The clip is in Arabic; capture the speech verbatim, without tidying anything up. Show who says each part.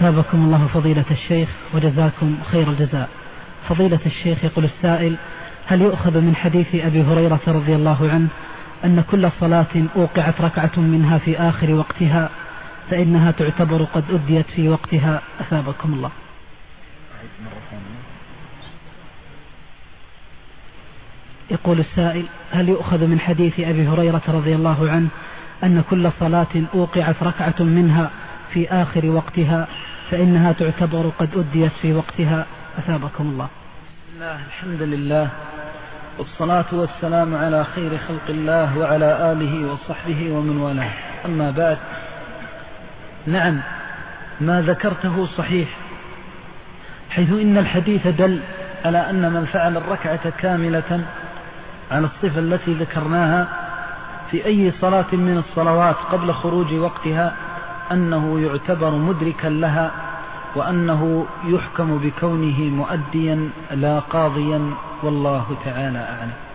Speaker 1: أثابكم الله فضيلة الشيخ وجزاكم خير الجزاء. فضيلة الشيخ، يقول السائل: هل يؤخذ من حديث أبي هريرة رضي الله عنه أن كل صلاة أوقعت ركعة منها في آخر وقتها فإنها تعتبر قد أديت في وقتها؟ أثابكم الله. يقول السائل: هل يؤخذ من حديث أبي هريرة رضي الله عنه أن كل صلاة أوقعت ركعة منها في آخر وقتها فإنها تعتبر قد أديت في وقتها؟ أثابكم الله.
Speaker 2: بسم الله، الحمد لله، والصلاة والسلام على خير خلق الله وعلى آله وصحبه ومن والاه، أما بعد. نعم، ما ذكرته صحيح، حيث إن الحديث دل على أن من فعل الركعة كاملة على الصفة التي ذكرناها في أي صلاة من الصلوات قبل خروج وقتها أنه يعتبر مدركا لها، وأنه يحكم بكونه مؤديا لا قاضيا، والله تعالى أعلم.